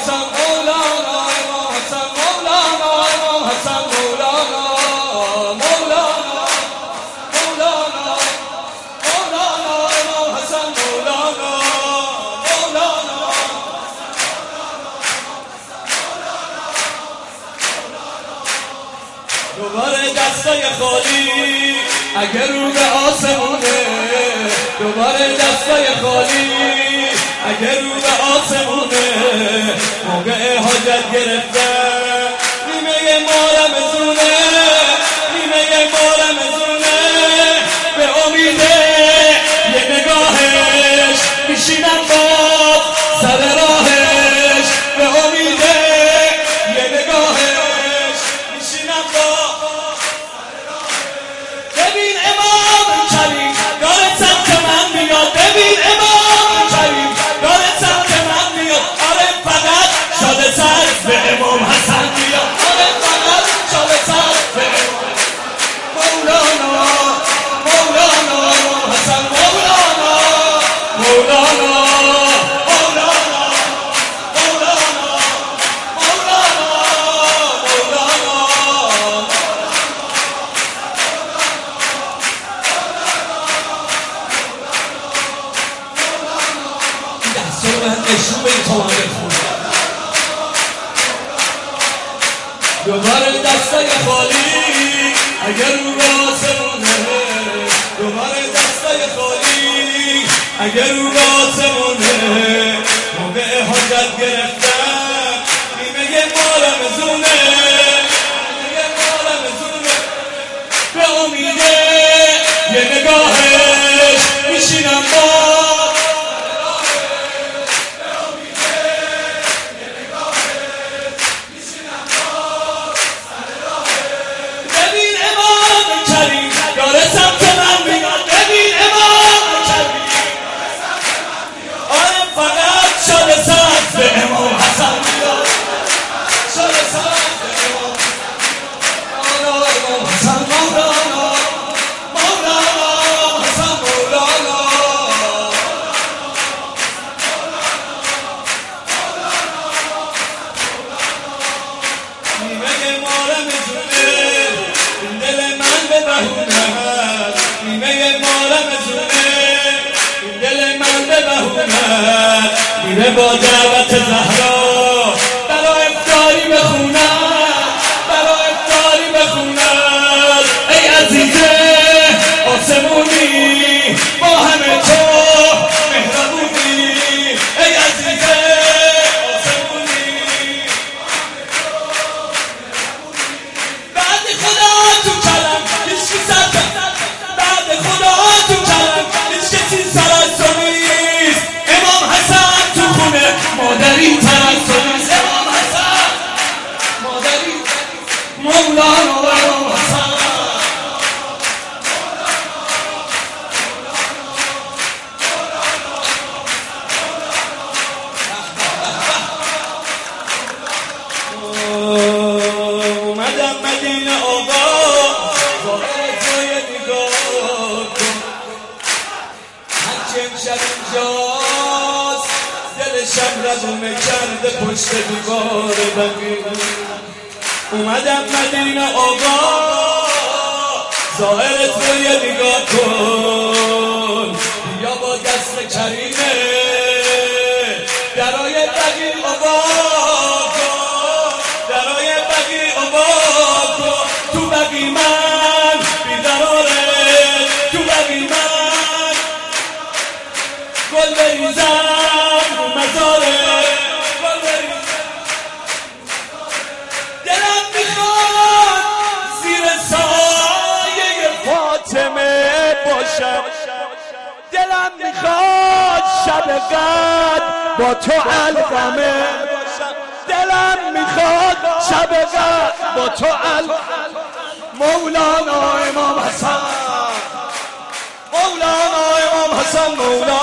حسن مولانا امام حسن مولانا امام حسن مولانا مولانا مولانا مولانا امام حسن مولانا مولانا دوباره دستای خالی اگر رو به آسمونه، دوباره دستای خالی اگر رو به آسمونه، موقع حاجت گرفتن نیمه ما رمزونه، نیمه ما رمزونه، به امید یه نگاهش میشینم باز سر راهش، به امید یه نگاهش میشینم باز سر راهش. ببین امام کریم داره سمت من میاد، ببین امام کریم داره سمت من میاد، آره فقط شاده سر به امام حسن میاد، آره فقط شاده سر به امام مولانا مولانا امام حسن مولانا مولانا مولانا مولانا مولانا مولانا. دستور من نشون به این توان بخون، دوباره دستای خالی اگر رو به آسمونه، دوباره دستای خالی اگر رو به آسمونه، موقع حاجت گرفتن نیمه ما رمزونه، نیمه ما رمزونه، به امید یه نگاهش میشینم باز داره سمت من میاد، ببین امام کریم آره فقط شاده سر به امام حسن میاد، شاده سر به امام حسن مولانا مولانا حسن مولانا نیمه ما رمزونه، این دل من به بهونه، نیمه ما رمزونه، این دل من به بهونه، میره با دعوت زهرا برا افطاری بخونن، برا افطاری بخونن. ای عزیزه آسمونی با همه تو مهربونی، ای عزیزه آسمونی بعد خدا تو کلم هیچکی سر بعد خدا تو کلم هیچ کسی سر از تو نیست، امام حسن تو خونه مادری تر از تو نیست، امام حسن مادری مولانا و امام حسن اومدم مدینه آقا ظاهر توی نگاه کن، هرچی امشب اینجاست دلشم ردونه کرده پشت دیوار بگیر. اومدم مدینه آقا ظاهر توی نگاه کن، بیا با دست کریمه درای بگیر آقا کن، درای بگیر آقا کن، تو بگی من بیقراره، تو بگی من گل بریزم رو مزاره، گل بریزم دلم میخواد زیر سایه فاطمه باشم، دلم میخواد شب قدر با تو القمه باشم، دلم میخواد شب قدر با تو مولانا امام حسن مولانا امام حسن مولانا